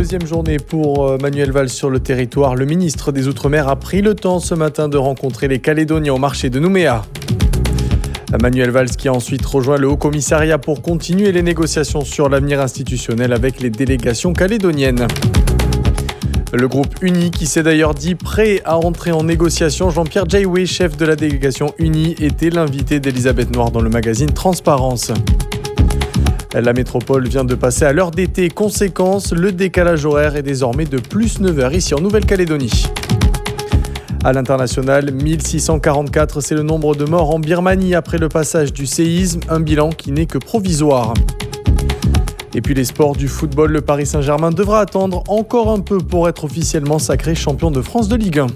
Deuxième journée pour Manuel Valls sur le territoire. Le ministre des Outre-mer a pris le temps ce matin de rencontrer les Calédoniens au marché de Nouméa. Manuel Valls qui a ensuite rejoint le Haut-Commissariat pour continuer les négociations sur l'avenir institutionnel avec les délégations calédoniennes. Le groupe Uni qui s'est d'ailleurs dit prêt à entrer en négociation. Jean-Pierre Jaiwe, chef de la délégation Uni, était l'invité d'Elisabeth Noir dans le magazine Transparence. La métropole vient de passer à l'heure d'été. Conséquence, le décalage horaire est désormais de plus 9 heures ici en Nouvelle-Calédonie. À l'international, 1644, c'est le nombre de morts en Birmanie après le passage du séisme, un bilan qui n'est que provisoire. Et puis les sports du football, le Paris Saint-Germain devra attendre encore un peu pour être officiellement sacré champion de France de Ligue 1.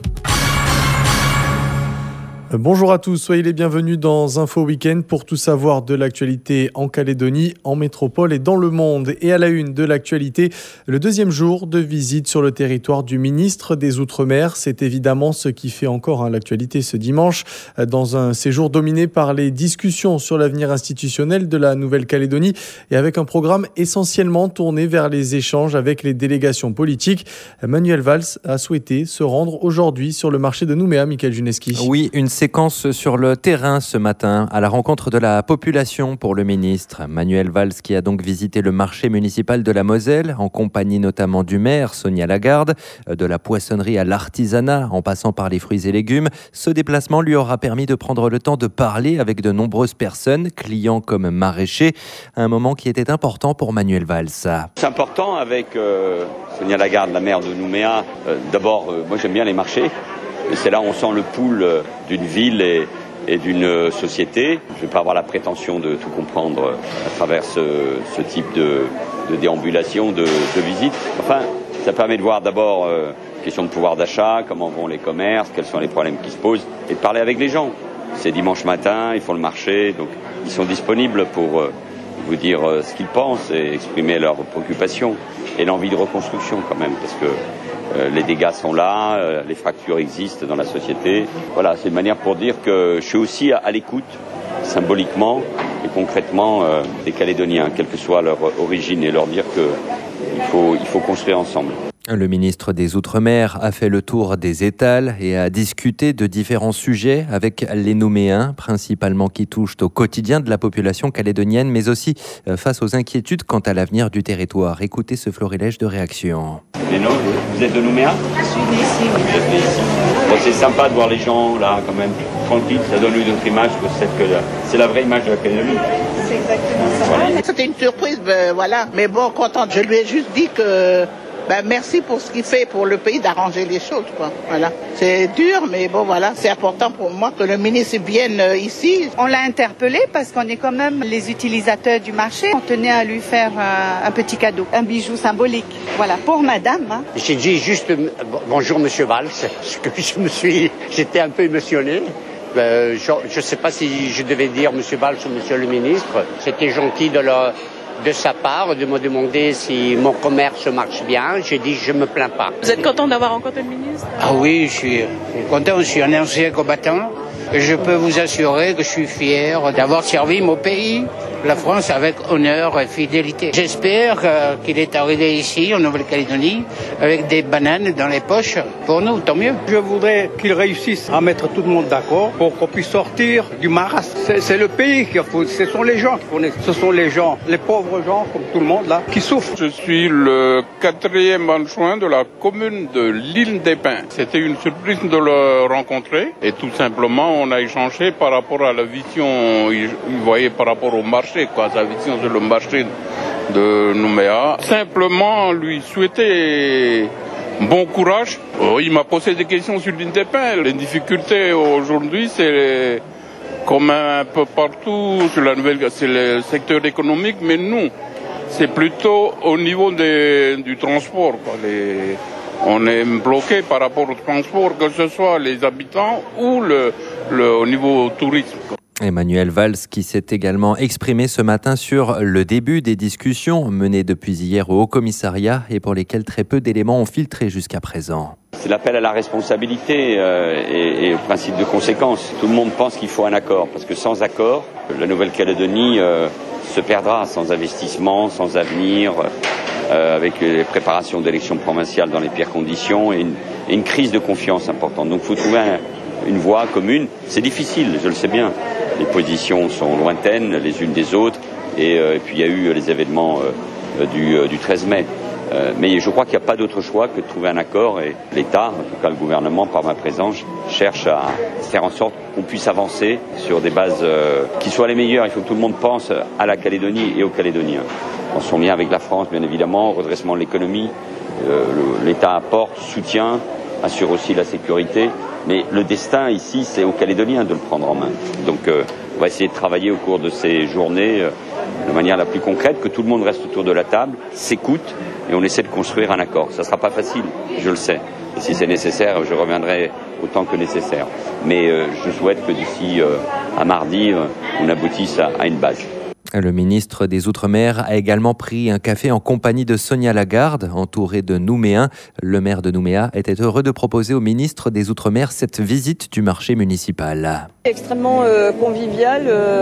Bonjour à tous, soyez les bienvenus dans Info Week-end pour tout savoir de l'actualité en Calédonie, en métropole et dans le monde. Et à la une de l'actualité, le deuxième jour de visite sur le territoire du ministre des Outre-mer. C'est évidemment ce qui fait encore l'actualité ce dimanche, dans un séjour dominé par les discussions sur l'avenir institutionnel de la Nouvelle-Calédonie et avec un programme essentiellement tourné vers les échanges avec les délégations politiques. Manuel Valls a souhaité se rendre aujourd'hui sur le marché de Nouméa, Michael Juneski. Oui, une séquence sur le terrain ce matin à la rencontre de la population pour le ministre. Manuel Valls qui a donc visité le marché municipal de la Moselle en compagnie notamment du maire Sonia Lagarde, de la poissonnerie à l'artisanat en passant par les fruits et légumes. Ce déplacement lui aura permis de prendre le temps de parler avec de nombreuses personnes, clients comme maraîchers, un moment qui était important pour Manuel Valls. C'est important avec Sonia Lagarde, la maire de Nouméa. D'abord, moi j'aime bien les marchés. Et c'est là où on sent le pouls d'une ville et d'une société. Je ne vais pas avoir la prétention de tout comprendre à travers ce type de déambulation, de visite. Enfin, ça permet de voir d'abord question de pouvoir d'achat, comment vont les commerces, quels sont les problèmes qui se posent, et de parler avec les gens. C'est dimanche matin, ils font le marché, donc ils sont disponibles pour vous dire ce qu'ils pensent et exprimer leurs préoccupations et l'envie de reconstruction quand même, parce que les dégâts sont là, les fractures existent dans la société. Voilà, c'est une manière pour dire que je suis aussi à l'écoute, symboliquement et concrètement, des Calédoniens, quelle que soit leur origine, et leur dire qu'il faut construire ensemble. Le ministre des Outre-mer a fait le tour des étals et a discuté de différents sujets avec les Nouméens, principalement qui touchent au quotidien de la population calédonienne, mais aussi face aux inquiétudes quant à l'avenir du territoire. Écoutez ce florilège de réactions. Léno, vous êtes de Nouméa ? Je suis née ici, oui. Vous êtes née ici. Bon, c'est sympa de voir les gens là, quand même, tranquilles. Ça donne une autre image que c'est la vraie image de la Calédonie. C'est exactement ça. Voilà. C'était une surprise, voilà. Mais bon, contente. Je lui ai juste dit que merci pour ce qu'il fait pour le pays d'arranger les choses, quoi. Voilà. C'est dur, mais bon, voilà. C'est important pour moi que le ministre vienne ici. On l'a interpellé parce qu'on est quand même les utilisateurs du marché. On tenait à lui faire un petit cadeau, un bijou symbolique. Voilà, pour madame. Hein. J'ai dit juste bonjour monsieur Valls, parce que j'étais un peu émotionné. Je ne sais pas si je devais dire monsieur Valls ou monsieur le ministre. C'était gentil de sa part, de me demander si mon commerce marche bien. J'ai dit, je me plains pas. Vous êtes content d'avoir rencontré le ministre ? Ah oui, je suis content. Je suis un ancien combattant. Et je peux vous assurer que je suis fier d'avoir servi mon pays, la France, avec honneur et fidélité. J'espère qu'il est arrivé ici, en Nouvelle-Calédonie, avec des bananes dans les poches. Pour nous, tant mieux. Je voudrais qu'il réussisse à mettre tout le monde d'accord pour qu'on puisse sortir du marasme. C'est le pays qu'il faut, ce sont les gens qui connaissent. Ce sont les gens, les pauvres gens, comme tout le monde là, qui souffrent. Je suis le 4e adjoint de la commune de l'Île des Pins. C'était une surprise de le rencontrer et tout simplement on a échangé par rapport à la vision, il voyait par rapport au marché, sa vision sur le marché de Nouméa. Simplement lui souhaiter bon courage. Il m'a posé des questions sur l'Île des Pins. Les difficultés aujourd'hui, c'est comme un peu partout sur la Nouvelle, c'est le secteur économique, mais nous, c'est plutôt au niveau du transport, quoi. On est bloqué par rapport au transport, que ce soit les habitants ou au niveau tourisme. Manuel Valls qui s'est également exprimé ce matin sur le début des discussions menées depuis hier au Haut-Commissariat et pour lesquelles très peu d'éléments ont filtré jusqu'à présent. C'est l'appel à la responsabilité et au principe de conséquence. Tout le monde pense qu'il faut un accord, parce que sans accord, la Nouvelle-Calédonie se perdra, sans investissement, sans avenir. avec les préparations d'élections provinciales dans les pires conditions et une crise de confiance importante. Donc il faut trouver une voie commune. C'est difficile, je le sais bien. Les positions sont lointaines les unes des autres et puis il y a eu les événements du 13 mai. Mais je crois qu'il n'y a pas d'autre choix que de trouver un accord et l'État, en tout cas le gouvernement par ma présence, cherche à faire en sorte qu'on puisse avancer sur des bases qui soient les meilleures. Il faut que tout le monde pense à la Calédonie et aux Calédoniens. En son lien avec la France, bien évidemment, redressement de l'économie, l'État apporte, soutient, assure aussi la sécurité. Mais le destin ici, c'est aux Calédoniens de le prendre en main. Donc on va essayer de travailler au cours de ces journées de manière la plus concrète, que tout le monde reste autour de la table, s'écoute et on essaie de construire un accord. Ça ne sera pas facile, je le sais. Et si c'est nécessaire, je reviendrai autant que nécessaire. Mais je souhaite que d'ici à mardi, on aboutisse à une base. Le ministre des Outre-mer a également pris un café en compagnie de Sonia Lagarde, entouré de Nouméens. Le maire de Nouméa était heureux de proposer au ministre des Outre-mer cette visite du marché municipal. Extrêmement convivial.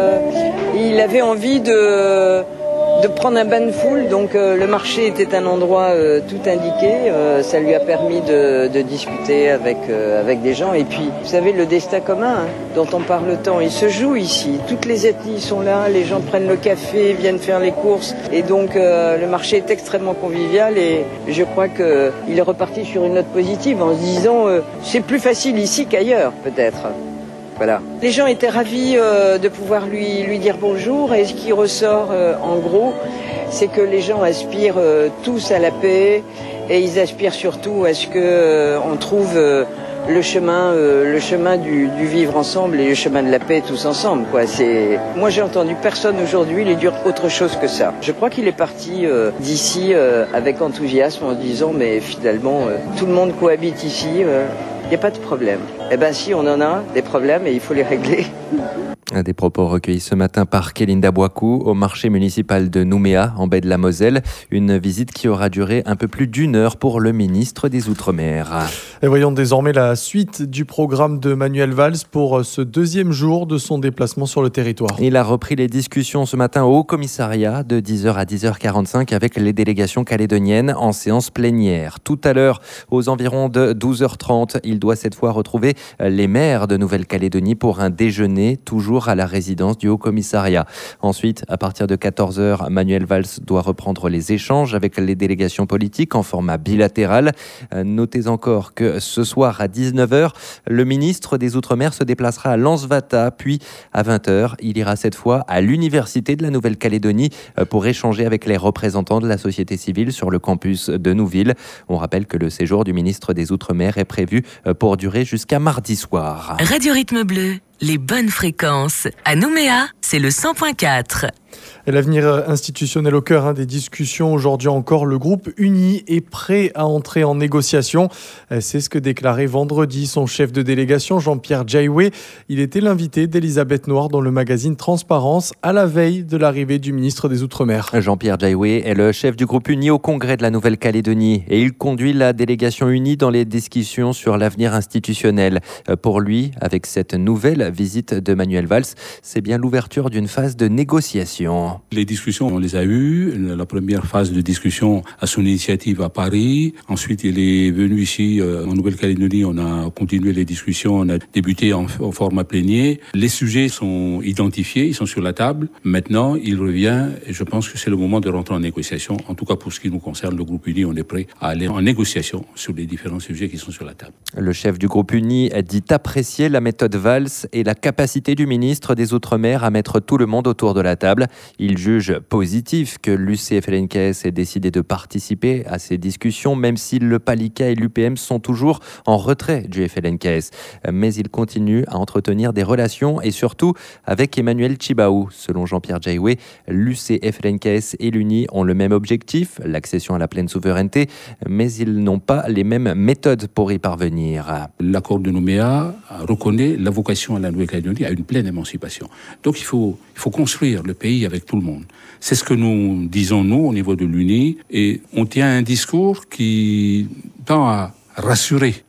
Il avait envie de prendre un bain de foule, donc le marché était un endroit tout indiqué. Ça lui a permis de discuter avec des gens. Et puis, vous savez, le destin commun dont on parle tant, il se joue ici. Toutes les ethnies sont là, les gens prennent le café, viennent faire les courses. Et donc, le marché est extrêmement convivial et je crois qu'il est reparti sur une note positive en se disant c'est plus facile ici qu'ailleurs, peut-être. Voilà. Les gens étaient ravis de pouvoir lui dire bonjour et ce qui ressort en gros, c'est que les gens aspirent tous à la paix et ils aspirent surtout à ce que on trouve le chemin du vivre ensemble et le chemin de la paix tous ensemble, quoi. Moi j'ai entendu personne aujourd'hui lui dire autre chose que ça. Je crois qu'il est parti d'ici avec enthousiasme en se disant mais finalement tout le monde cohabite ici. Il n'y a pas de problème. Eh bien si, on en a des problèmes et il faut les régler. Des propos recueillis ce matin par Kélinda Boakou au marché municipal de Nouméa, en baie de la Moselle. Une visite qui aura duré un peu plus d'1 heure pour le ministre des Outre-mer. Et voyons désormais la suite du programme de Manuel Valls pour ce 2e jour de son déplacement sur le territoire. Il a repris les discussions ce matin au Haut-Commissariat de 10h à 10h45 avec les délégations calédoniennes en séance plénière. Tout à l'heure, aux environs de 12h30, il doit cette fois retrouver les maires de Nouvelle-Calédonie pour un déjeuner, toujours à la résidence du Haut-Commissariat. Ensuite, à partir de 14h, Manuel Valls doit reprendre les échanges avec les délégations politiques en format bilatéral. Notez encore que ce soir à 19h, le ministre des Outre-mer se déplacera à Lansvata, puis à 20h, il ira cette fois à l'Université de la Nouvelle-Calédonie pour échanger avec les représentants de la société civile sur le campus de Nouville. On rappelle que le séjour du ministre des Outre-mer est prévu pour durer jusqu'à mardi soir. Radio Rythme Bleu. Les bonnes fréquences. À Nouméa, c'est le 100.4. Et l'avenir institutionnel au cœur des discussions. Aujourd'hui encore, le groupe uni est prêt à entrer en négociation. C'est ce que déclarait vendredi son chef de délégation, Jean-Pierre Jaiwe. Il était l'invité d'Elisabeth Noir dans le magazine Transparence à la veille de l'arrivée du ministre des Outre-mer. Jean-Pierre Jaiwe est le chef du groupe uni au Congrès de la Nouvelle-Calédonie et il conduit la délégation unie dans les discussions sur l'avenir institutionnel. Pour lui, avec cette nouvelle visite de Manuel Valls, c'est bien l'ouverture d'une phase de négociation. Les discussions, on les a eues. La première phase de discussion à son initiative à Paris. Ensuite, il est venu ici en Nouvelle-Calédonie. On a continué les discussions. On a débuté en format plénier. Les sujets sont identifiés, ils sont sur la table. Maintenant, il revient et je pense que c'est le moment de rentrer en négociation. En tout cas, pour ce qui nous concerne, le groupe uni, on est prêt à aller en négociation sur les différents sujets qui sont sur la table. Le chef du groupe uni a dit apprécier la méthode Valls et la capacité du ministre des Outre-mer à mettre tout le monde autour de la table. Il juge positif que l'UCFLNKS ait décidé de participer à ces discussions, même si le PALICA et l'UPM sont toujours en retrait du FLNKS. Mais il continue à entretenir des relations et surtout avec Emmanuel Tjibaou. Selon Jean-Pierre Jaiwe, l'UCFLNKS et l'UNI ont le même objectif, l'accession à la pleine souveraineté, mais ils n'ont pas les mêmes méthodes pour y parvenir. L'accord de Nouméa reconnaît la vocation à la Nouvelle-Calédonie à une pleine émancipation. Donc il faut construire le pays avec tout le monde. C'est ce que nous disons, nous, au niveau de l'UNI, et on tient un discours qui tend à rassurer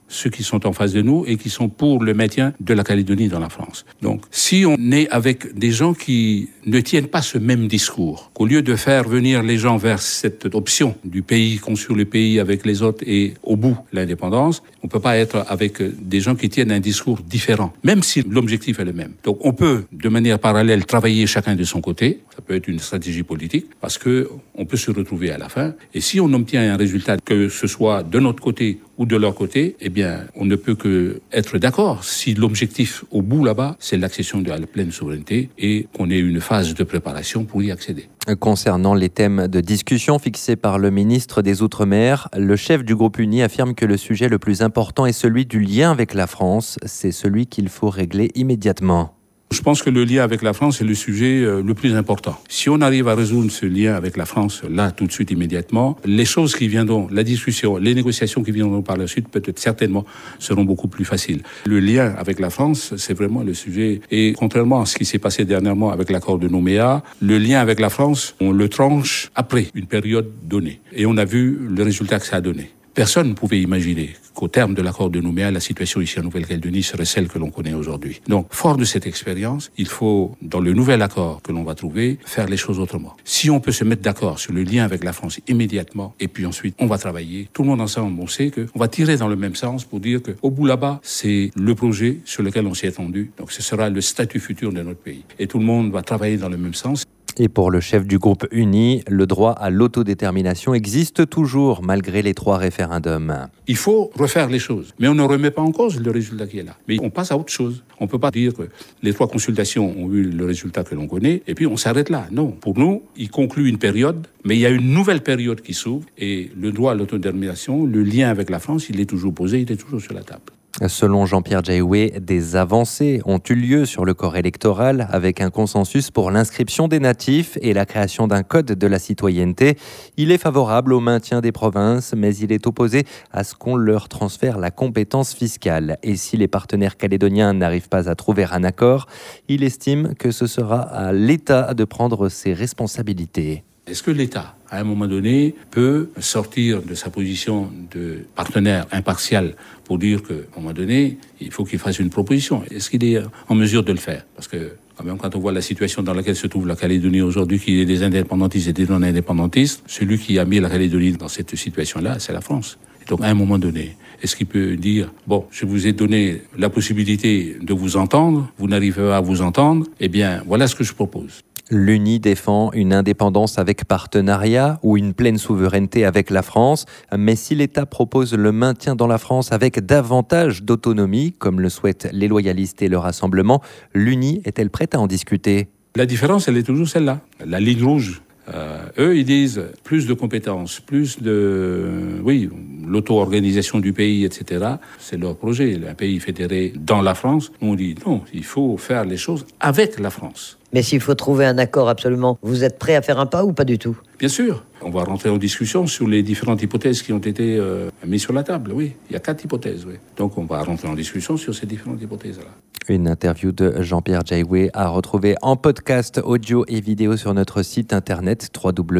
ceux qui sont en face de nous et qui sont pour le maintien de la Calédonie dans la France. Donc, si on est avec des gens qui ne tiennent pas ce même discours, qu'au lieu de faire venir les gens vers cette option du pays, construire le pays avec les autres et au bout l'indépendance, on ne peut pas être avec des gens qui tiennent un discours différent, même si l'objectif est le même. Donc, on peut, de manière parallèle, travailler chacun de son côté. Ça peut être une stratégie politique, parce que on peut se retrouver à la fin. Et si on obtient un résultat, que ce soit de notre côté ou de leur côté, eh bien, on ne peut que être d'accord si l'objectif au bout là-bas, c'est l'accession à la pleine souveraineté et qu'on ait une phase de préparation pour y accéder. Concernant les thèmes de discussion fixés par le ministre des Outre-mer, le chef du groupe uni affirme que le sujet le plus important est celui du lien avec la France. C'est celui qu'il faut régler immédiatement. Je pense que le lien avec la France est le sujet le plus important. Si on arrive à résoudre ce lien avec la France, là, tout de suite, immédiatement, les choses qui viendront, la discussion, les négociations qui viendront par la suite, peut-être certainement, seront beaucoup plus faciles. Le lien avec la France, c'est vraiment le sujet. Et contrairement à ce qui s'est passé dernièrement avec l'accord de Nouméa, le lien avec la France, on le tranche après une période donnée. Et on a vu le résultat que ça a donné. Personne ne pouvait imaginer qu'au terme de l'accord de Nouméa, la situation ici en Nouvelle-Calédonie serait celle que l'on connaît aujourd'hui. Donc, fort de cette expérience, il faut, dans le nouvel accord que l'on va trouver, faire les choses autrement. Si on peut se mettre d'accord sur le lien avec la France immédiatement, et puis ensuite, on va travailler, tout le monde ensemble, on sait qu'on va tirer dans le même sens pour dire qu'au bout là-bas, c'est le projet sur lequel on s'est attendu. Donc, ce sera le statut futur de notre pays. Et tout le monde va travailler dans le même sens. Et pour le chef du groupe uni, le droit à l'autodétermination existe toujours malgré les 3 référendums. Il faut refaire les choses, mais on ne remet pas en cause le résultat qui est là. Mais on passe à autre chose. On ne peut pas dire que les 3 consultations ont eu le résultat que l'on connaît et puis on s'arrête là. Non, pour nous, il conclut une période, mais il y a une nouvelle période qui s'ouvre et le droit à l'autodétermination, le lien avec la France, il est toujours posé, il est toujours sur la table. Selon Jean-Pierre Jaiwe, des avancées ont eu lieu sur le corps électoral avec un consensus pour l'inscription des natifs et la création d'un code de la citoyenneté. Il est favorable au maintien des provinces, mais il est opposé à ce qu'on leur transfère la compétence fiscale. Et si les partenaires calédoniens n'arrivent pas à trouver un accord, il estime que ce sera à l'État de prendre ses responsabilités. Est-ce que l'État, à un moment donné, peut sortir de sa position de partenaire impartial pour dire qu'à un moment donné, il faut qu'il fasse une proposition? Est-ce qu'il est en mesure de le faire? Parce que quand même, quand on voit la situation dans laquelle se trouve la Calédonie aujourd'hui, qu'il y ait des indépendantistes et des non-indépendantistes, celui qui a mis la Calédonie dans cette situation-là, c'est la France. Et donc, à un moment donné, est-ce qu'il peut dire, bon, je vous ai donné la possibilité de vous entendre, vous n'arrivez pas à vous entendre, eh bien, voilà ce que je propose. L'UNI défend une indépendance avec partenariat ou une pleine souveraineté avec la France. Mais si l'État propose le maintien dans la France avec davantage d'autonomie, comme le souhaitent les loyalistes et le Rassemblement, l'UNI est-elle prête à en discuter? La différence, elle est toujours celle-là. La ligne rouge. Eux, ils disent plus de compétences, plus de, l'auto-organisation du pays, etc. C'est leur projet, un pays fédéré dans la France. On dit non, il faut faire les choses avec la France. Mais s'il faut trouver un accord absolument, vous êtes prêt à faire un pas ou pas du tout? Bien sûr. On va rentrer en discussion sur les différentes hypothèses qui ont été mises sur la table, oui. Il y a 4 hypothèses, oui. Donc on va rentrer en discussion sur ces différentes hypothèses-là. Une interview de Jean-Pierre Jaiwe à retrouver en podcast audio et vidéo sur notre site internet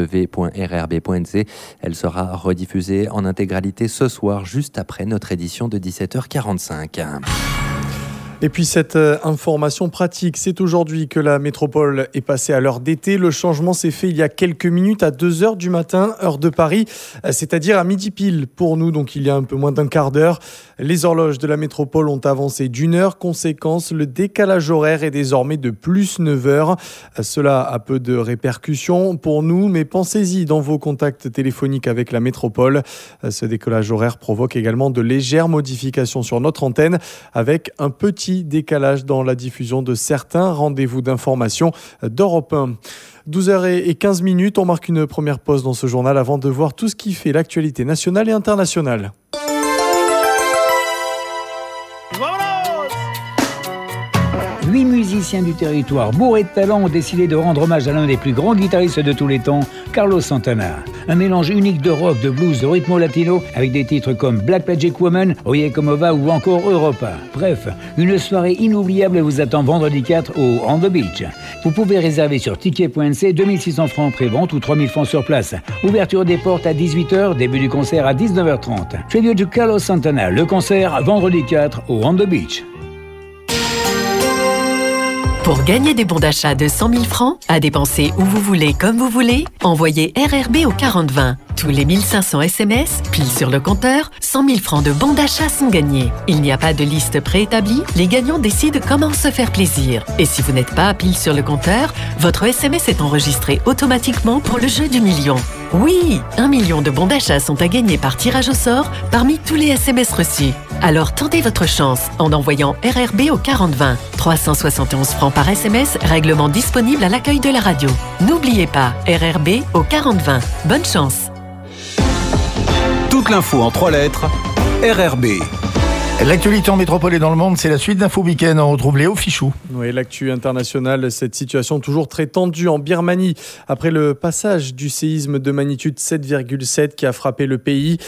www.rrb.nc. Elle sera rediffusée en intégralité ce soir, juste après notre édition de 17h45. Et puis cette information pratique, c'est aujourd'hui que la métropole est passée à l'heure d'été. Le changement s'est fait il y a quelques minutes à 2h du matin, heure de Paris, c'est-à-dire à midi pile pour nous, donc il y a un peu moins d'un quart d'heure. Les horloges de la métropole ont avancé d'1 heure. Conséquence, le décalage horaire est désormais de plus 9 heures. Cela a peu de répercussions pour nous, mais pensez-y dans vos contacts téléphoniques avec la métropole. Ce décalage horaire provoque également de légères modifications sur notre antenne avec un petit décalage dans la diffusion de certains rendez-vous d'information d'Europe 1. 12h15, on marque une première pause dans ce journal avant de voir tout ce qui fait l'actualité nationale et internationale. 8 musiques musiciens du territoire bourrés de talent ont décidé de rendre hommage à l'un des plus grands guitaristes de tous les temps, Carlos Santana. Un mélange unique de rock, de blues, de rythmo latino, avec des titres comme Black Magic Woman, Oye Como Va ou encore Europa. Bref, une soirée inoubliable vous attend vendredi 4 au On the Beach. Vous pouvez réserver sur ticket.nc, 2600 francs en pré-vente ou 3000 francs sur place. Ouverture des portes à 18h, début du concert à 19h30. Tribute to Carlos Santana, le concert vendredi 4 au On the Beach. Pour gagner des bons d'achat de 100 000 francs, à dépenser où vous voulez, comme vous voulez, envoyez RRB au 4020. Tous les 1500 SMS, pile sur le compteur, 100 000 francs de bons d'achat sont gagnés. Il n'y a pas de liste préétablie, les gagnants décident comment se faire plaisir. Et si vous n'êtes pas pile sur le compteur, votre SMS est enregistré automatiquement pour le jeu du million. Oui, 1 million de bons d'achat sont à gagner par tirage au sort parmi tous les SMS reçus. Alors tentez votre chance en envoyant RRB au 4020. 371 francs par SMS, règlement disponible à l'accueil de la radio. N'oubliez pas, RRB au 4020. Bonne chance. Toute l'info en 3 lettres, RRB. L'actualité en métropole et dans le monde, c'est la suite d'Info Week-end. On retrouve Léo Fichou. Oui, l'actu internationale, cette situation toujours très tendue en Birmanie. Après le passage du séisme de magnitude 7,7 qui a frappé le pays,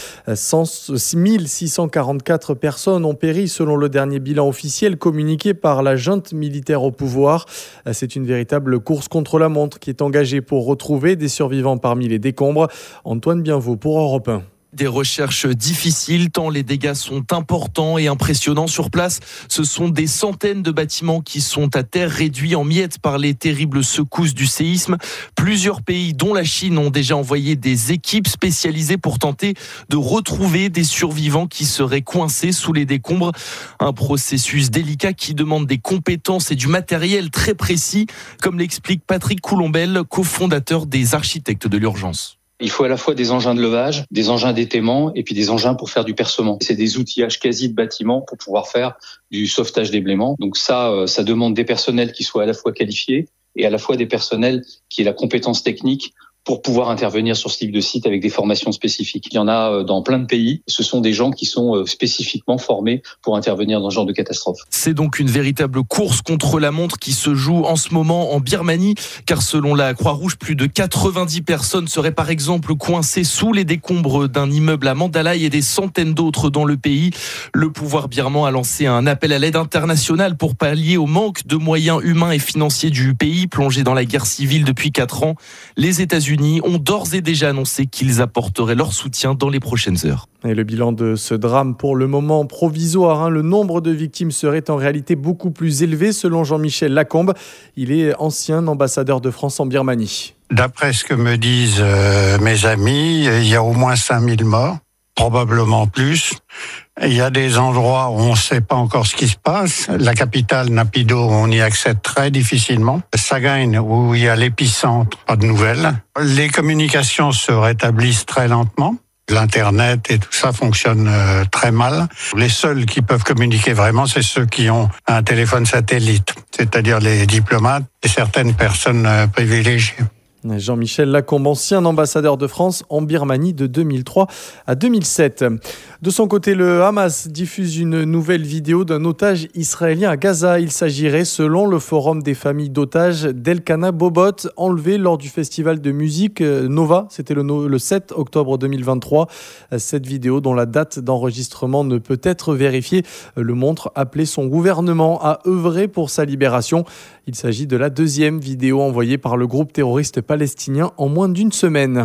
1644 personnes ont péri selon le dernier bilan officiel communiqué par la junte militaire au pouvoir. C'est une véritable course contre la montre qui est engagée pour retrouver des survivants parmi les décombres. Antoine Bienvaux pour Europe 1. Des recherches difficiles tant les dégâts sont importants et impressionnants sur place. Ce sont des centaines de bâtiments qui sont à terre, réduits en miettes par les terribles secousses du séisme. Plusieurs pays, dont la Chine, ont déjà envoyé des équipes spécialisées pour tenter de retrouver des survivants qui seraient coincés sous les décombres. Un processus délicat qui demande des compétences et du matériel très précis, comme l'explique Patrick Coulombelle, cofondateur des Architectes de l'Urgence. Il faut à la fois des engins de levage, des engins d'étaiement et puis des engins pour faire du percement. C'est des outillages quasi de bâtiments pour pouvoir faire du sauvetage des blêments. Donc ça demande des personnels qui soient à la fois qualifiés et à la fois des personnels qui aient la compétence technique pour pouvoir intervenir sur ce type de site avec des formations spécifiques. Il y en a dans plein de pays. Ce sont des gens qui sont spécifiquement formés pour intervenir dans ce genre de catastrophe. C'est donc une véritable course contre la montre qui se joue en ce moment en Birmanie, car selon la Croix-Rouge, plus de 90 personnes seraient par exemple coincées sous les décombres d'un immeuble à Mandalay et des centaines d'autres dans le pays. Le pouvoir birman a lancé un appel à l'aide internationale pour pallier au manque de moyens humains et financiers du pays, plongé dans la guerre civile depuis 4 ans. Les États-Unis ont d'ores et déjà annoncé qu'ils apporteraient leur soutien dans les prochaines heures. Et le bilan de ce drame, pour le moment provisoire, le nombre de victimes serait en réalité beaucoup plus élevé selon Jean-Michel Lacombe. Il est ancien ambassadeur de France en Birmanie. D'après ce que me disent mes amis, il y a au moins 5000 morts, probablement plus. Il y a des endroits où on ne sait pas encore ce qui se passe. La capitale, Naypyidaw, on y accède très difficilement. Sagaing, où il y a l'épicentre, pas de nouvelles. Les communications se rétablissent très lentement. L'Internet et tout ça fonctionne très mal. Les seuls qui peuvent communiquer vraiment, c'est ceux qui ont un téléphone satellite, c'est-à-dire les diplomates et certaines personnes privilégiées. Jean-Michel Lacombe, ancien ambassadeur de France en Birmanie de 2003 à 2007. De son côté, le Hamas diffuse une nouvelle vidéo d'un otage israélien à Gaza. Il s'agirait, selon le Forum des familles d'otages, d'Elkana Bobot, enlevé lors du festival de musique Nova. C'était le 7 octobre 2023. Cette vidéo, dont la date d'enregistrement ne peut être vérifiée, le montre appeler son gouvernement à œuvrer pour sa libération. Il s'agit de la deuxième vidéo envoyée par le groupe terroriste palestinien en moins d'une semaine.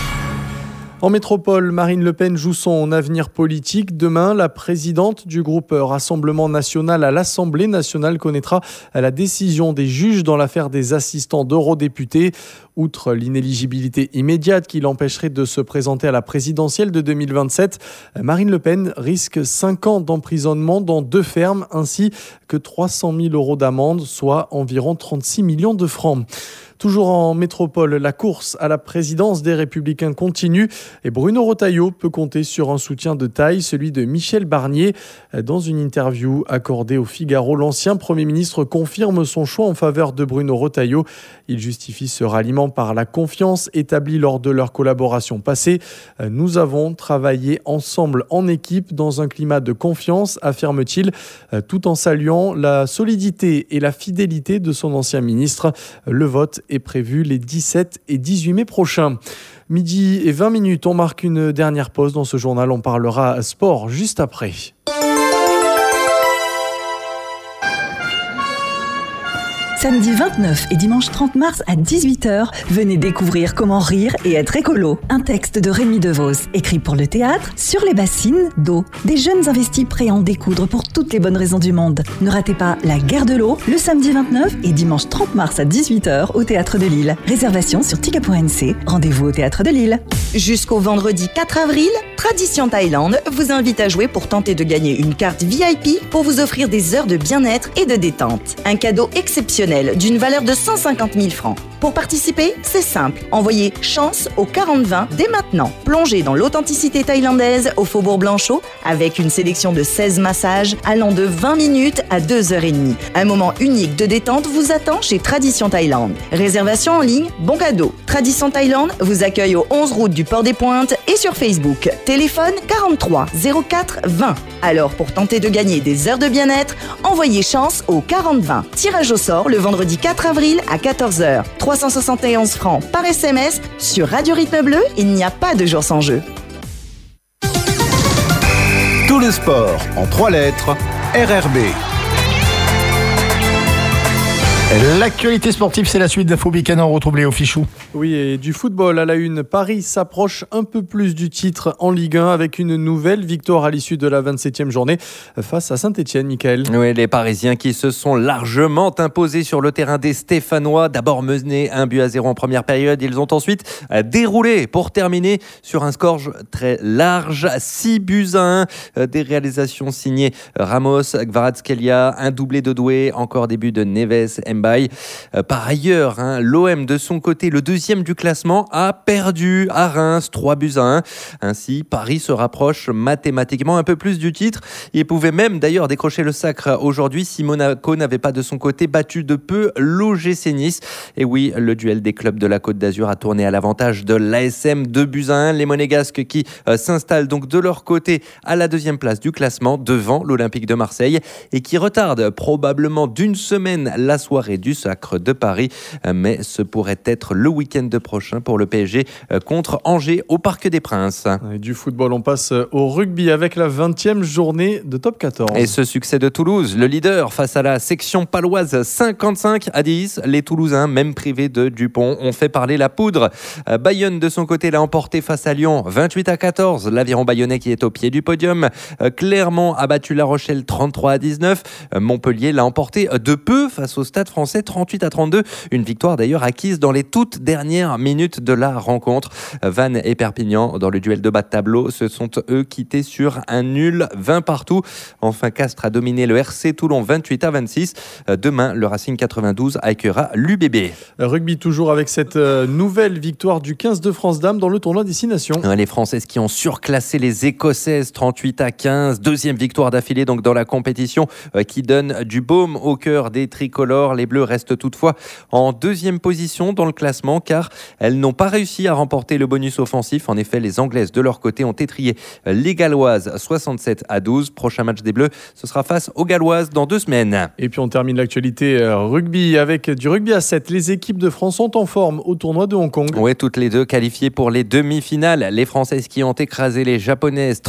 En métropole, Marine Le Pen joue son avenir politique. Demain, la présidente du groupe Rassemblement National à l'Assemblée nationale connaîtra la décision des juges dans l'affaire des assistants d'eurodéputés. Outre l'inéligibilité immédiate qui l'empêcherait de se présenter à la présidentielle de 2027, Marine Le Pen risque 5 ans d'emprisonnement dans 2 fermes ainsi que 300 000 € d'amende, soit environ 36 millions de francs. Toujours en métropole, la course à la présidence des Républicains continue et Bruno Retailleau peut compter sur un soutien de taille, celui de Michel Barnier. Dans une interview accordée au Figaro, l'ancien Premier ministre confirme son choix en faveur de Bruno Retailleau. Il justifie ce ralliement par la confiance établie lors de leur collaboration passée. Nous avons travaillé ensemble en équipe dans un climat de confiance, affirme-t-il, tout en saluant la solidité et la fidélité de son ancien ministre. Le vote est prévu les 17 et 18 mai prochains. Midi et 20 minutes, on marque une dernière pause dans ce journal. On parlera sport juste après. Samedi 29 et dimanche 30 mars à 18h, venez découvrir comment rire et être écolo. Un texte de Rémi Devos, écrit pour le théâtre, sur les bassines d'eau. Des jeunes investis prêts à en découdre pour toutes les bonnes raisons du monde. Ne ratez pas La guerre de l'eau, le samedi 29 et dimanche 30 mars à 18h au Théâtre de Lille. Réservation sur tika.nc. Rendez-vous au Théâtre de Lille. Jusqu'au vendredi 4 avril, Tradition Thaïlande vous invite à jouer pour tenter de gagner une carte VIP pour vous offrir des heures de bien-être et de détente. Un cadeau exceptionnel d'une valeur de 150 000 francs. Pour participer, c'est simple. Envoyez chance au 40-20 dès maintenant. Plongez dans l'authenticité thaïlandaise au Faubourg Blanchot avec une sélection de 16 massages allant de 20 minutes à 2h30. Un moment unique de détente vous attend chez Tradition Thaïlande. Réservation en ligne, bon cadeau. Tradition Thaïlande vous accueille au 11 route du Port des Pointes et sur Facebook. Téléphone 43 04 20. Alors pour tenter de gagner des heures de bien-être, envoyez chance au 40-20. Tirage au sort le vendredi 4 avril à 14h. 371 francs par SMS. Sur Radio Rythme Bleu, il n'y a pas de jour sans jeu. Tout le sport en 3 lettres, RRB. L'actualité sportive, c'est la suite d'Info Week-end. On retrouve Léo Fichou. Oui, et du football à la une. Paris s'approche un peu plus du titre en Ligue 1 avec une nouvelle victoire à l'issue de la 27e journée face à Saint-Etienne, Mickaël. Oui, les Parisiens qui se sont largement imposés sur le terrain des Stéphanois. D'abord menés 1-0 en première période. Ils ont ensuite déroulé pour terminer sur un score très large. 6-1. Des réalisations signées Ramos, Kvaratskhelia, un doublé de Doué, encore des buts de Neves, Mbaye. Par ailleurs, l'OM de son côté, le deuxième du classement, a perdu à Reims 3-1. Ainsi, Paris se rapproche mathématiquement un peu plus du titre. Il pouvait même d'ailleurs décrocher le sacre aujourd'hui si Monaco n'avait pas de son côté battu de peu l'OGC Nice. Et oui, le duel des clubs de la Côte d'Azur a tourné à l'avantage de l'ASM 2-1. Les Monégasques qui s'installent donc de leur côté à la deuxième place du classement devant l'Olympique de Marseille et qui retardent probablement d'une semaine la soirée du sacre de Paris, mais ce pourrait être le week-end prochain pour le PSG contre Angers au Parc des Princes. Et du football, on passe au rugby avec la 20e journée de top 14. Et ce succès de Toulouse, le leader face à la section paloise 55-10. Les Toulousains, même privés de Dupont, ont fait parler la poudre. Bayonne de son côté l'a emporté face à Lyon 28-14. L'Aviron bayonnais qui est au pied du podium. Clermont a battu La Rochelle 33-19. Montpellier l'a emporté de peu face au Stade Français 38-32. Une victoire d'ailleurs acquise dans les toutes dernières minutes de la rencontre. Vannes et Perpignan, dans le duel de bas de tableau, se sont eux quittés sur un nul 20 partout. Enfin, Castres a dominé le RC Toulon 28-26. Demain, le Racing 92 accueillera l'UBB. Rugby toujours avec cette nouvelle victoire du 15 de France Dames dans le tournoi Destination. Les Françaises qui ont surclassé les Écossaises 38-15. Deuxième victoire d'affilée donc dans la compétition qui donne du baume au cœur des tricolores. Les Bleus restent toutefois en deuxième position dans le classement car elles n'ont pas réussi à remporter le bonus offensif. En effet, les Anglaises de leur côté ont étrié les Galloises 67-12. Prochain match des Bleus, ce sera face aux Galloises dans 2 semaines. Et puis on termine l'actualité rugby avec du rugby à 7. Les équipes de France sont en forme au tournoi de Hong Kong. Oui, toutes les deux qualifiées pour les demi-finales. Les Françaises qui ont écrasé les Japonaises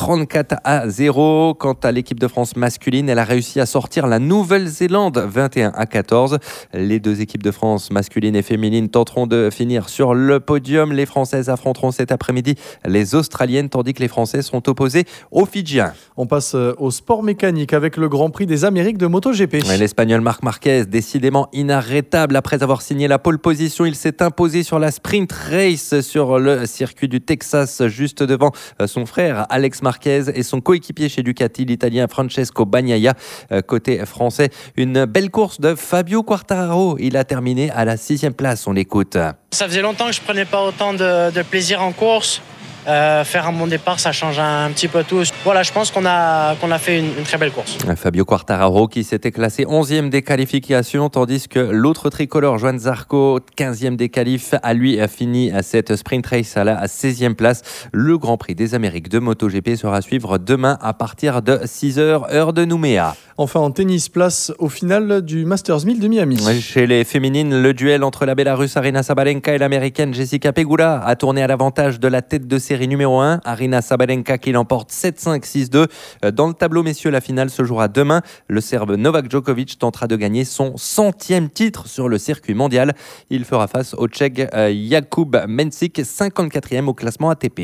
34-0. Quant à l'équipe de France masculine, elle a réussi à sortir la Nouvelle-Zélande 21-14. Les deux équipes de France masculine et féminine tenteront de finir sur le podium. Les Françaises affronteront cet après-midi les Australiennes, tandis que les Français seront opposés aux Fidjiens. On passe au sport mécanique avec le Grand Prix des Amériques de MotoGP. L'Espagnol Marc Marquez, décidément inarrêtable après avoir signé la pole position, il s'est imposé sur la sprint race sur le circuit du Texas, juste devant son frère Alex Marquez et son coéquipier chez Ducati, l'Italien Francesco Bagnaia. Côté français, une belle course de Fabio Quartararo, il a terminé à la 6e place, on l'écoute. Ça faisait longtemps que je prenais pas autant de plaisir en course. Faire un bon départ, ça change un petit peu tout. Voilà, je pense qu'on a fait une très belle course. Fabio Quartararo qui s'était classé 11e des qualifications, tandis que l'autre tricolore, Johan Zarco, 15e des qualifs, a lui fini cette sprint race à la 16e place. Le Grand Prix des Amériques de MotoGP sera à suivre demain à partir de 6h, heure de Nouméa. Enfin, en tennis, place au final du Masters 1000 de Miami. Chez les féminines, le duel entre la Bélarusse Aryna Sabalenka et l'Américaine Jessica Pegula a tourné à l'avantage de la tête de série numéro 1. Aryna Sabalenka qui l'emporte 7-5, 6-2. Dans le tableau, messieurs, la finale se jouera demain. Le Serbe Novak Djokovic tentera de gagner son 100e titre sur le circuit mondial. Il fera face au Tchèque Jakub Mensik, 54e au classement ATP.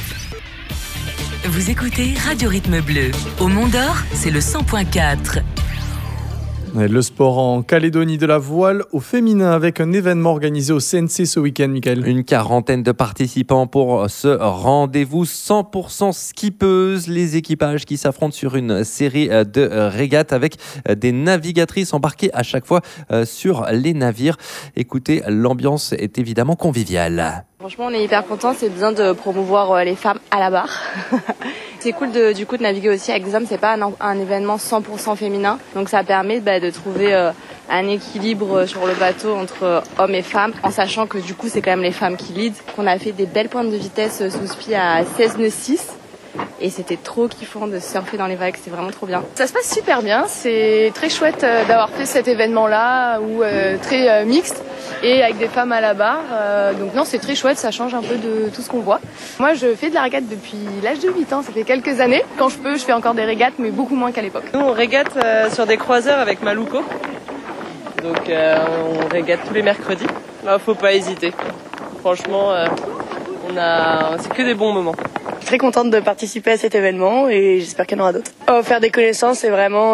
Vous écoutez Radio Rythme Bleu. Au Mont d'Or, c'est le 100.4. Le sport en Calédonie, de la voile au féminin avec un événement organisé au CNC ce week-end, Michael. Une quarantaine de participants pour ce rendez-vous 100% skippeuses. Les équipages qui s'affrontent sur une série de régates avec des navigatrices embarquées à chaque fois sur les navires. Écoutez, l'ambiance est évidemment conviviale. Franchement, on est hyper contents, c'est bien de promouvoir les femmes à la barre. C'est cool de naviguer aussi avec des hommes, c'est pas un événement 100% féminin, donc ça permet de trouver un équilibre sur le bateau entre hommes et femmes, en sachant que du coup c'est quand même les femmes qui lead. On a fait des belles pointes de vitesse sous spi à 16 nœuds 6. Et c'était trop kiffant de surfer dans les vagues, c'était vraiment trop bien. Ça se passe super bien, c'est très chouette d'avoir fait cet événement-là, très mixte, et avec des femmes à la barre. Donc non, c'est très chouette, ça change un peu de tout ce qu'on voit. Moi, je fais de la régate depuis l'âge de 8 ans, ça fait quelques années. Quand je peux, je fais encore des régates, mais beaucoup moins qu'à l'époque. Nous, on régate sur des croiseurs avec Maluco. Donc on régate tous les mercredis. Là, faut pas hésiter. Franchement, c'est que des bons moments. Je suis très contente de participer à cet événement et j'espère qu'il y en aura d'autres. Faire des connaissances et vraiment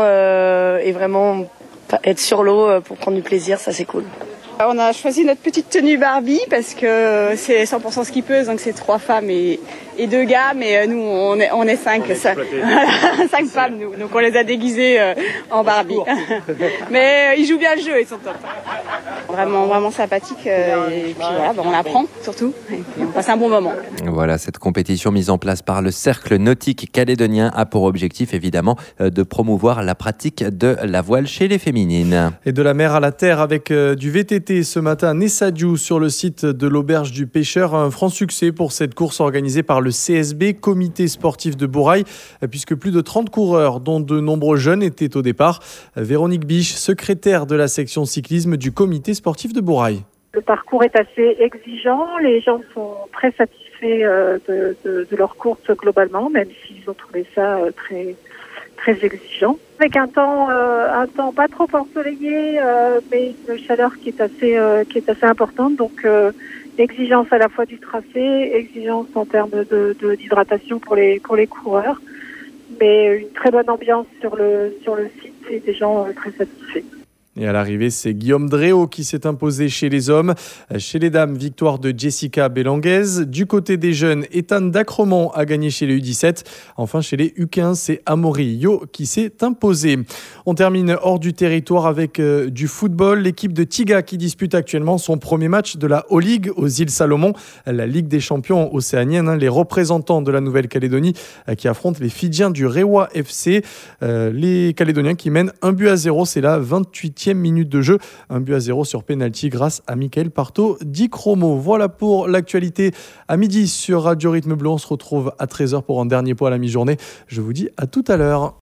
être sur l'eau pour prendre du plaisir, ça c'est cool. On a choisi notre petite tenue Barbie parce que c'est 100% skippeuse, donc c'est 3 femmes et 2 gars, mais nous on est 5, 5 femmes nous, donc on les a déguisées en Barbie. Mais ils jouent bien le jeu, ils sont top. Vraiment sympathique et puis voilà, on apprend surtout et puis on passe un bon moment. Voilà, cette compétition mise en place par le Cercle nautique calédonien a pour objectif évidemment de promouvoir la pratique de la voile chez les féminines. Et de la mer à la terre avec du VTT ce matin à Nessadiou sur le site de l'Auberge du Pêcheur. Un franc succès pour cette course organisée par le CSB, Comité sportif de Bourail, puisque plus de 30 coureurs, dont de nombreux jeunes, étaient au départ. Véronique Biche, secrétaire de la section cyclisme du Comité sportif de Bourail. Le parcours est assez exigeant, les gens sont très satisfaits de leur course globalement, même s'ils ont trouvé ça très exigeant. Avec un temps pas trop ensoleillé, mais une chaleur qui est assez importante. Donc exigence à la fois du tracé, exigence en termes d'hydratation pour les coureurs, mais une très bonne ambiance sur le site et des gens très satisfaits. Et à l'arrivée, c'est Guillaume Dréau qui s'est imposé chez les hommes. Chez les dames, victoire de Jessica Belanguez. Du côté des jeunes, Ethan Dacremont a gagné chez les U17. Enfin, chez les U15, c'est Amaury Yo qui s'est imposé. On termine hors du territoire avec du football. L'équipe de Tiga qui dispute actuellement son premier match de la O-League aux îles Salomon, la Ligue des champions océaniennes. Les représentants de la Nouvelle-Calédonie qui affrontent les Fidjiens du Rewa FC. Les Calédoniens qui mènent 1-0. C'est la 28e minute de jeu. 1-0 sur pénalty grâce à Michael Parto-Dicromo. Voilà pour l'actualité à midi sur Radio Rythme Bleu. On se retrouve à 13h pour un dernier point à la mi-journée. Je vous dis à tout à l'heure.